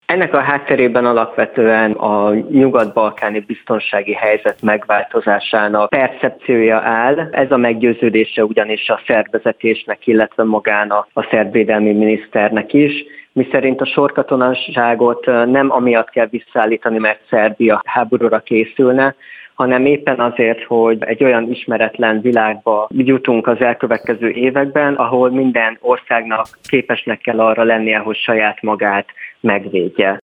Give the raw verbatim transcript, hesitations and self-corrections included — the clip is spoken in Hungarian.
Ennek a hátterében alapvetően a nyugat-balkáni biztonsági helyzet megváltozásának percepciója áll. Ez a meggyőződése ugyanis a szerb vezetésnek, illetve magának a szerb védelmi miniszternek is, miszerint a sorkatonaságot nem amiatt kell visszaállítani, mert Szerbia háborúra készülne, hanem éppen azért, hogy egy olyan ismeretlen világba jutunk az elkövetkező években, ahol minden országnak képesnek kell arra lennie, hogy saját magát megvédje.